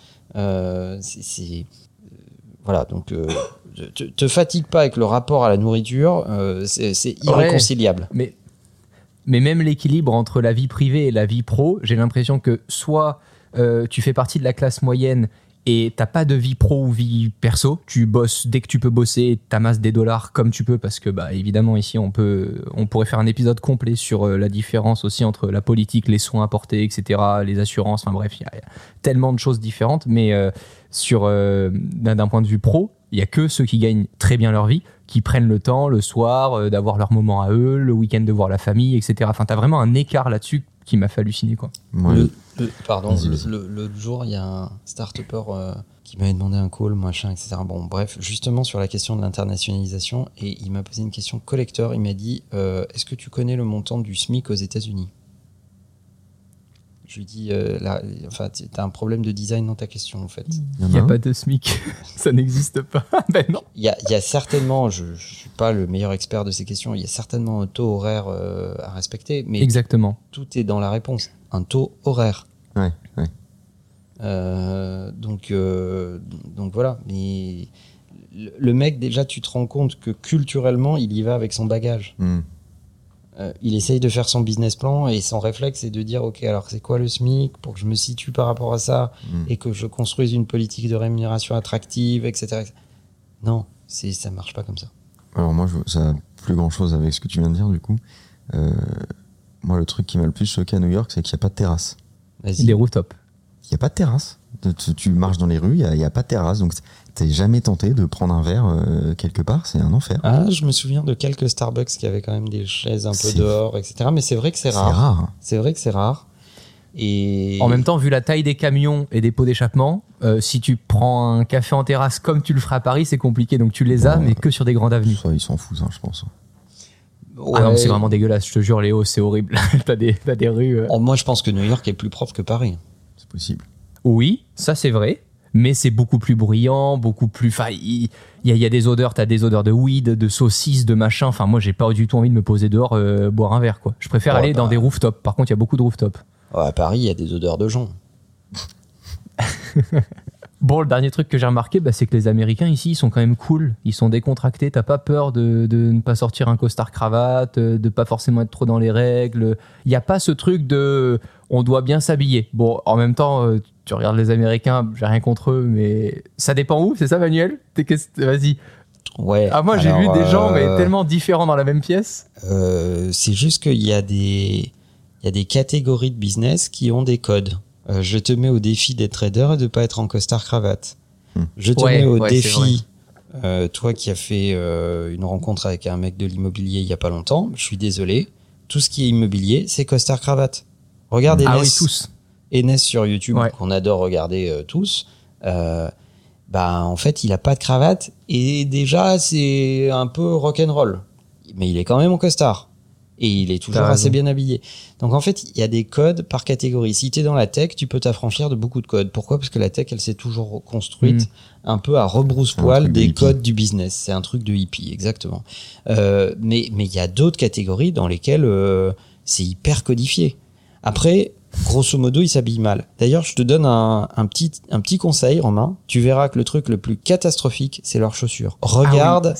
Voilà, donc te fatigue pas avec le rapport à la nourriture, c'est irréconciliable. Ouais, mais même l'équilibre entre la vie privée et la vie pro, j'ai l'impression que soit tu fais partie de la classe moyenne et t'as pas de vie pro ou vie perso, tu bosses dès que tu peux bosser, t'amasses des dollars comme tu peux, parce que évidemment ici on pourrait faire un épisode complet sur la différence aussi entre la politique, les soins apportés, etc., les assurances, enfin bref, il y a tellement de choses différentes, mais d'un point de vue pro, il y a que ceux qui gagnent très bien leur vie, qui prennent le temps le soir d'avoir leur moment à eux, le week-end de voir la famille, etc. Enfin, t'as vraiment un écart là-dessus qui m'a fait halluciner, quoi. Ouais. L'autre jour, il y a un start-upper qui m'avait demandé un call, machin, etc. Bon, bref, justement sur la question de l'internationalisation, et il m'a posé une question collector. Il m'a dit est-ce que tu connais le montant du SMIC aux États-Unis ? Je lui dis t'as un problème de design dans ta question en fait. Il n'y a pas de SMIC, ça n'existe pas. Ben non. Il y a certainement, je suis pas le meilleur expert de ces questions, il y a certainement un taux horaire à respecter, mais exactement. Tout est dans la réponse. Un taux horaire. Ouais. Donc voilà. Mais le mec, déjà, tu te rends compte que culturellement, il y va avec son bagage. Il essaye de faire son business plan et son réflexe est de dire ok, alors c'est quoi le SMIC pour que je me situe par rapport à ça et que je construise une politique de rémunération attractive, etc. Non, ça marche pas comme ça. Alors moi, ça n'a plus grand chose avec ce que tu viens de dire du coup. Moi, le truc qui m'a le plus choqué à New York, c'est qu'il n'y a pas de terrasse. Vas-y. Des rooftops. Il n'y a pas de terrasse. Tu marches dans les rues, il n'y a pas de terrasse. Donc, t'es jamais tenté de prendre un verre quelque part. C'est un enfer. Ah, je me souviens de quelques Starbucks qui avaient quand même des chaises un peu C'est- dehors, etc. Mais c'est vrai que c'est C'est rare. rare. C'est vrai que c'est rare. Et En même temps, vu la taille des camions et des pots d'échappement, si tu prends un café en terrasse comme tu le feras à Paris, c'est compliqué. Donc tu les as, Bon, mais que sur des grandes avenues. Ça, ils s'en foutent, je pense. Ah non, ouais. c'est vraiment dégueulasse. Je te jure, Léo, c'est horrible. t'as des rues. Oh, moi, je pense que New York est plus propre que Paris. C'est possible. Oui, ça c'est vrai. Mais c'est beaucoup plus bruyant, beaucoup plus. Enfin, il y a des odeurs. T'as des odeurs de weed, de saucisses, de machin. Enfin, moi, j'ai pas du tout envie de me poser dehors, boire un verre, quoi. Je préfère aller dans des rooftops. Par contre, il y a beaucoup de rooftops. Oh, à Paris, il y a des odeurs de gens. Bon, le dernier truc que j'ai remarqué, c'est que les Américains ici, ils sont quand même cool. Ils sont décontractés. T'as pas peur de ne pas sortir un costard cravate, de pas forcément être trop dans les règles. Il y a pas ce truc de on doit bien s'habiller. Bon, en même temps, tu regardes les Américains, j'ai rien contre eux, mais ça dépend où, c'est ça, Manuel? Vas-y. Ouais. Ah, moi, j'ai vu alors, des gens, mais tellement différents dans la même pièce. C'est juste qu'il y a des catégories de business qui ont des codes. Je te mets au défi d'être trader et de pas être en costard cravate. Je te mets au c'est défi, toi qui as fait une rencontre avec un mec de l'immobilier il y a pas longtemps, je suis désolé, tout ce qui est immobilier, c'est costard cravate. Regarde Ah Enes, oui, tous. Enes sur YouTube, Ouais. qu'on adore regarder tous. En fait, il a pas de cravate et déjà c'est un peu rock'n'roll. Mais il est quand même en costard. Et il est toujours T'as assez raison. bien habillé. Donc en fait, il y a des codes par catégorie. Si tu es dans la tech, tu peux t'affranchir de beaucoup de codes. Pourquoi ? Parce que la tech, elle s'est toujours construite un peu à rebrousse-poil truc de des hippie. codes du business. C'est un truc de hippie, exactement. Mais il y a d'autres catégories dans lesquelles c'est hyper codifié. Après, grosso modo, il s'habille mal. D'ailleurs, je te donne un petit conseil, Romain. Tu verras que le truc le plus catastrophique, c'est leurs chaussures. Regarde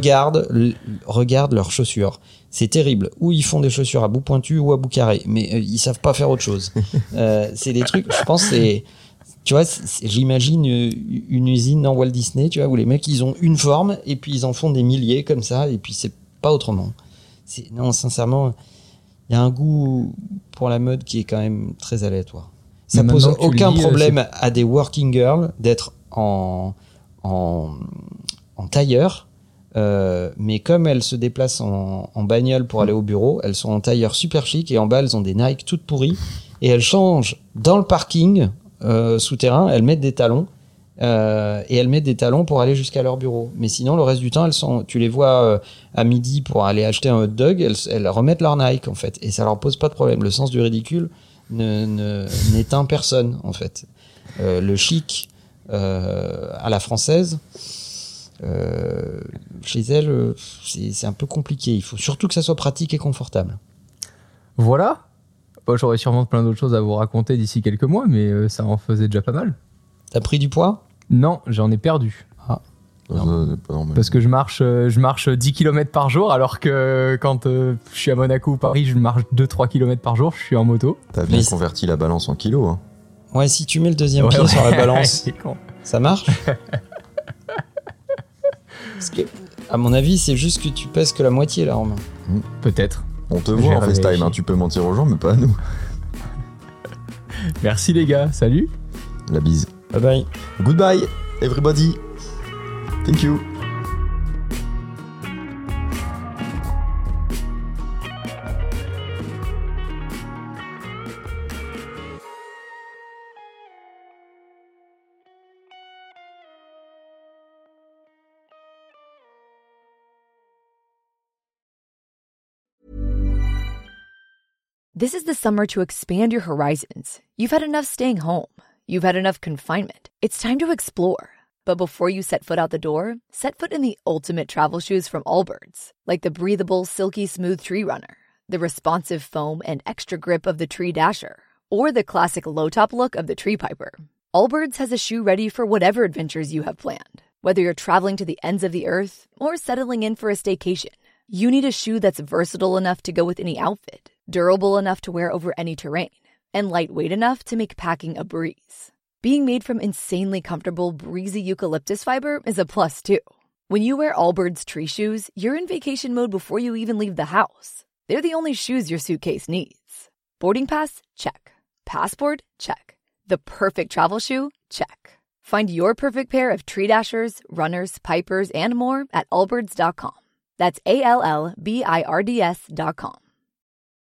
leurs chaussures. C'est terrible. Ou ils font des chaussures à bout pointu ou à bout carré, mais ils savent pas faire autre chose. C'est des trucs, je pense, tu vois, j'imagine une usine dans Walt Disney, tu vois, où les mecs, ils ont une forme et puis ils en font des milliers comme ça et puis c'est pas autrement. Non, sincèrement, il y a un goût pour la mode qui est quand même très aléatoire. Ça Mais pose maintenant que tu le aucun dis, problème à des working girls d'être en tailleur. Mais comme elles se déplacent en bagnole pour aller au bureau, elles sont en tailleur super chic et en bas elles ont des Nike toutes pourries et elles changent dans le parking souterrain, elles mettent des talons et elles mettent des talons pour aller jusqu'à leur bureau. Mais sinon le reste du temps tu les vois à midi pour aller acheter un hot dog, elles remettent leur Nike en fait et ça leur pose pas de problème. Le sens du ridicule n'éteint personne en fait. Le chic à la française. Chez elle, c'est un peu compliqué. Il faut surtout que ça soit pratique et confortable. Voilà. Bon, j'aurais sûrement plein d'autres choses à vous raconter d'ici quelques mois, mais ça en faisait déjà pas mal. T'as pris du poids ? Non, j'en ai perdu. C'est pas normal. Parce que je marche 10 km par jour, alors que quand je suis à Monaco ou Paris, je marche 2-3 km par jour, je suis en moto. T'as bien Mais converti la balance en kilos. Hein. Ouais, si tu mets le deuxième pied Ouais. sur la balance, C'est con. ça marche ? Parce que, à mon avis, c'est juste que tu pèses que la moitié là, Romain. Peut-être. On te Je voit vais en FaceTime, vérifier. hein. Tu peux mentir aux gens, mais pas à nous. Merci les gars, salut. La bise. Bye bye. Goodbye, everybody. Thank you. This is the summer to expand your horizons. You've had enough staying home. You've had enough confinement. It's time to explore. But before you set foot out the door, set foot in the ultimate travel shoes from Allbirds, like the breathable, silky smooth Tree Runner, the responsive foam and extra grip of the Tree Dasher, or the classic low-top look of the Tree Piper. Allbirds has a shoe ready for whatever adventures you have planned. Whether you're traveling to the ends of the earth or settling in for a staycation, you need a shoe that's versatile enough to go with any outfit, durable enough to wear over any terrain, and lightweight enough to make packing a breeze. Being made from insanely comfortable, breezy eucalyptus fiber is a plus, too. When you wear Allbirds tree shoes, you're in vacation mode before you even leave the house. They're the only shoes your suitcase needs. Boarding pass? Check. Passport? Check. The perfect travel shoe? Check. Find your perfect pair of Tree Dashers, runners, pipers, and more at allbirds.com. That's ALLBIRDS.com.